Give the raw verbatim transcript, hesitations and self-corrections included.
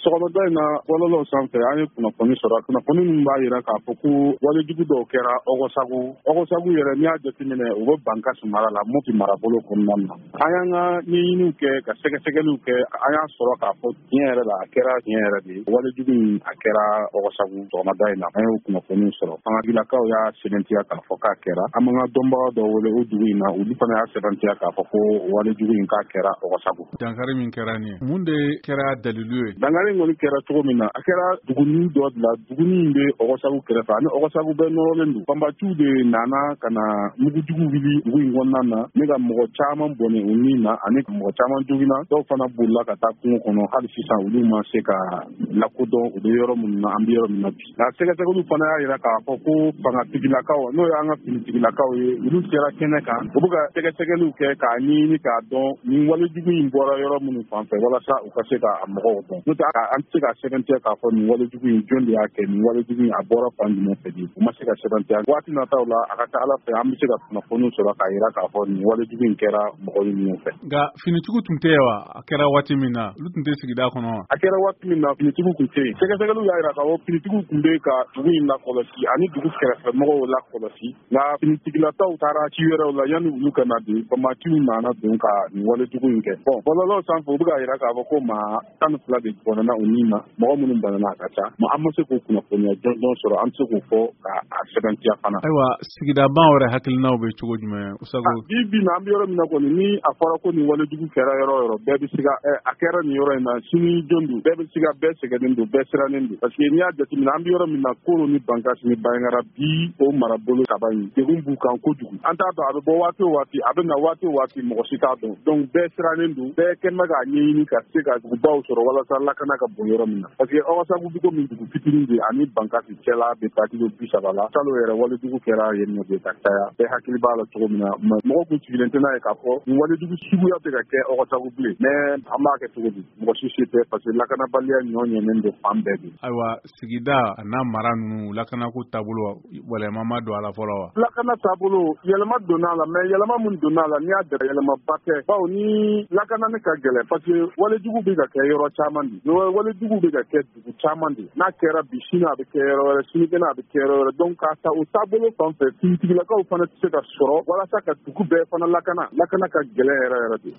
sɔgɔmada in na bɔlɔlɔw sanfɛ an ye kunnafoni sɔrɔ kunnafoni min b'a jira k'a fɔ ko walejugu dɔw kɛra Ɔgɔsagu Ɔgɔsagu yɛrɛ n'i y'a jateminɛ u bɛ Bankasi mara la Mopti marabolo kɔnɔna na an y'an ka ɲɛɲiniw kɛ ka sɛgɛsɛgɛliw kɛ an y'a sɔrɔ k'a fɔ tiɲɛ yɛrɛ la a kɛra tiɲɛ yɛrɛ de walejugu in a kɛra Ɔgɔsagu sɔgɔmada in na an y'o kunnafoni sɔrɔ fangakilakaw y'a sɛbɛntiya k'a fɔ k'a kɛra an m'an ka dɔnbaga dɔw wele o dugu in na olu fana y'a sɛbɛntiya k'a fɔ ko walejugu in k'a kɛra Ɔgɔsagu. Dankari min kɛra nin mun de kɛra dalilu ye? Dankari kɔni kɛra cogo min na a kɛra duguni dɔ de la duguni in bɛ Ɔgɔsagu kɛrɛfɛ ani Ɔgɔsagu bɛɛ nɔrɔlen don banbatiw de nana ka na mugujugu wuli dugu in kɔnɔna na ne ka mɔgɔ caman bɔnɛ u ni na ani mɔgɔ caman joginna dɔw fana bolila ka taa kungo kɔnɔ hali sisan olu ma se ka lakodɔn u bɛ yɔrɔ minnu na an bɛ yɔrɔ min na bi nka sɛgɛsɛgɛliw fana y'a jira k'a fɔ ko fangatigilakaw n'o y'an ka finitigilakaw ye olu sera kɛnɛ kan u bɛ ka sɛgɛsɛgɛliw kɛ k'a ɲini k'a dɔn nin walejugu in bɔra yɔrɔ minnu fanfɛ walasa u ka se ka a mɔgɔw dɔn n'o tɛ an tɛ se ka sɛbɛntiya k'a fɔ nin walejugu in jɔn de y'a kɛ nin walejugu in a bɔra fan jumɛn fɛ de u ma se ka sɛbɛntiya waati nataw la a ka ca Ala fɛ an bɛ se ka kunnafoniw sɔrɔ k'a jira k'a fɔ nin walejugu in kɛra mɔgɔ minnu fɛ. Nka finitigiw tun tɛ yen wa a kɛra waati min na olu tun tɛ sigida kɔnɔ wa? A kɛra waati min na finitigiw tun tɛ yen sɛgɛsɛgɛliw y'a jira k'a fɔ finitigiw tun bɛ ka dugu in lakɔlɔsi ani dugu kɛrɛfɛ mɔgɔw lakɔlɔsi nka finitigilataw taara ci wɛrɛw la yanni olu ka na don banbatiw nana don ka nin walejugu in kɛ bɔn bɔlɔlɔw sanfɛ u bɛ k'a jira k'a fɔ ko maa tan ni fila de bɔnɛna u ni na mɔgɔ minnu bɔnɛna a ka ca ma an ma se k'o kunnafoniya jɔnjɔn sɔrɔ an bɛ se k'o fɔ k'a sɛbɛntiya fana. Ayiwa sigidaban wɛrɛ hakilinaw bɛ cogo jumɛn Usagu? Bi bi na an bɛ yɔrɔ min na kɔni ni a fɔra ko nin walejugu kɛra yɔrɔ yɔrɔ bɛɛ bɛ se ka a kɛra nin yɔrɔ in na sini jɔn don bɛɛ bɛ se ka bɛɛ sɛgɛnnen don bɛɛ sirannen don parce que n'i y'a jateminɛ an bɛ yɔrɔ min na Koro ni Bankasi ni Bayangara bi o marabolo saba in degun b'u kan kojugu an t'a dɔn a bɛ bɔ waati o waati a bɛ na waati o waati mɔgɔ si t'a dɔn donc bɛɛ sirannen don bɛɛ kɛlen bɛ k'a ɲɛɲini ka se ka dugubaw sɔrɔ walasa lakana ka bon yɔrɔ min na parce que Ɔgɔsagu bi komi dugu fitinin de ani Bankasi cɛla bɛ taa kilo bi saba la salon yɛrɛ walejugu kɛra yen nɔ de ka caya bɛɛ hakili b'a la cogo min na mɔgɔ kun sigilen tɛ n'a ye k'a fɔ nin walejugu suguya tɛ ka kɛ Ɔgɔsagu bilen mais an b'a kɛ cogo di mɔgɔ si se tɛ parce que lakanabaliya ɲɔ ɲɛnen don fan bɛɛ de. Ayiwa sigida a n'a mara ninnu lakanako taabolo yɛlɛma ma don a la fɔlɔ wa? Lakana taabolo yɛlɛma donna a la mais yɛlɛma min donna a la n'i y'a dara yɛlɛmaba tɛ bawo ni lakana ne ka gɛlɛn parce que walejugu bɛ ka kɛ yɔrɔ caman de walejugu bɛ ka kɛ dugu caman de n'a kɛra bi sini a bɛ kɛ yɔrɔ wɛrɛ sinikɛnɛ a bɛ kɛ yɔrɔ wɛrɛ donc k'a ta o taabolo fan fɛ finitigilakaw fana tɛ se ka sɔrɔ walasa ka dugu bɛɛ fana lakana lakana ka gɛlɛn yɛrɛ yɛrɛ de.